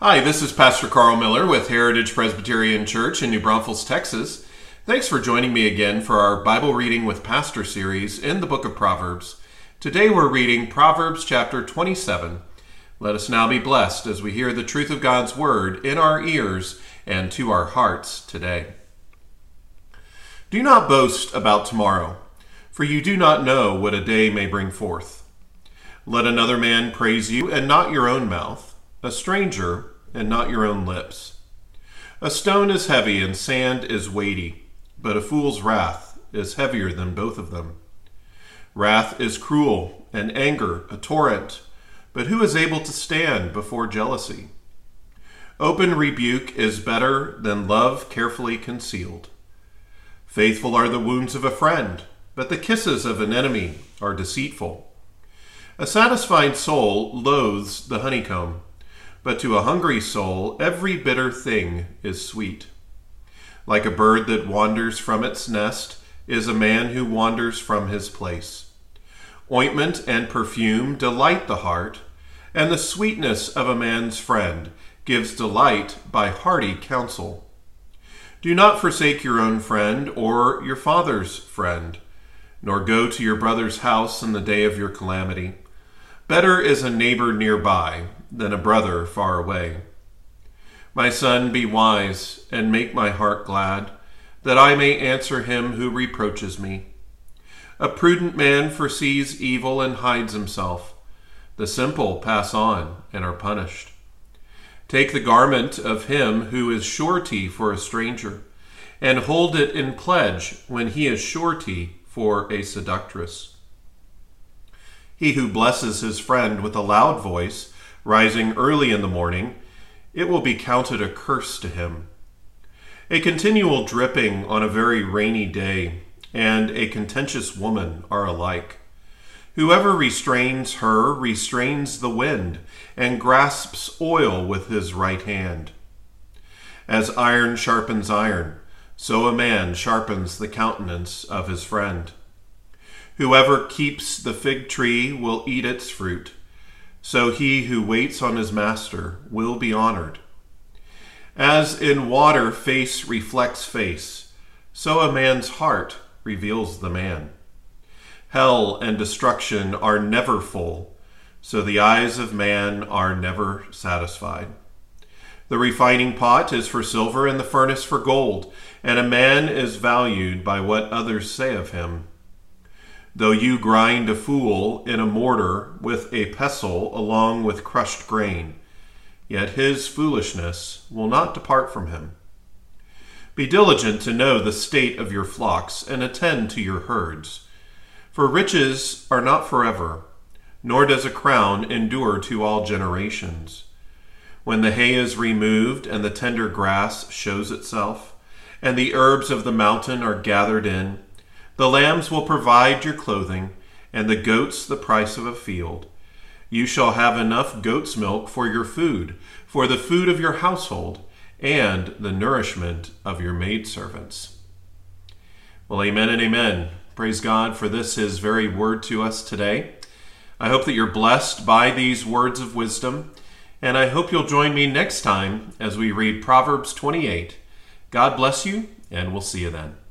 Hi, this is Pastor Carl Miller with Heritage Presbyterian Church in New Braunfels, Texas. Thanks for joining me again for our Bible Reading with Pastor series in the book of Proverbs. Today we're reading Proverbs chapter 27. Let us now be blessed as we hear the truth of God's word in our ears and to our hearts today. Do not boast about tomorrow, for you do not know what a day may bring forth. Let another man praise you and not your own mouth, a stranger and not your own lips. A stone is heavy and sand is weighty, but a fool's wrath is heavier than both of them. Wrath is cruel and anger a torrent, but who is able to stand before jealousy? Open rebuke is better than love carefully concealed. Faithful are the wounds of a friend, but the kisses of an enemy are deceitful. A satisfied soul loathes the honeycomb, but to a hungry soul every bitter thing is sweet. Like a bird that wanders from its nest is a man who wanders from his place. Ointment and perfume delight the heart, and the sweetness of a man's friend gives delight by hearty counsel. Do not forsake your own friend or your father's friend, nor go to your brother's house in the day of your calamity. Better is a neighbor nearby than a brother far away. My son, be wise and make my heart glad, that I may answer him who reproaches me. A prudent man foresees evil and hides himself. The simple pass on and are punished. Take the garment of him who is surety for a stranger, and hold it in pledge when he is surety for a seductress. He who blesses his friend with a loud voice, rising early in the morning, it will be counted a curse to him. A continual dripping on a very rainy day and a contentious woman are alike. Whoever restrains her restrains the wind and grasps oil with his right hand. As iron sharpens iron, so a man sharpens the countenance of his friend. Whoever keeps the fig tree will eat its fruit, so he who waits on his master will be honored. As in water face reflects face, so a man's heart reveals the man. Hell and destruction are never full, so the eyes of man are never satisfied. The refining pot is for silver and the furnace for gold, and a man is valued by what others say of him. Though you grind a fool in a mortar with a pestle along with crushed grain, yet his foolishness will not depart from him. Be diligent to know the state of your flocks and attend to your herds. For riches are not forever, nor does a crown endure to all generations. When the hay is removed and the tender grass shows itself, and the herbs of the mountain are gathered in, the lambs will provide your clothing, and the goats the price of a field. You shall have enough goat's milk for your food, for the food of your household, and the nourishment of your maidservants. Well, amen and amen. Praise God for this, his very word to us today. I hope that you're blessed by these words of wisdom, and I hope you'll join me next time as we read Proverbs 28. God bless you, and we'll see you then.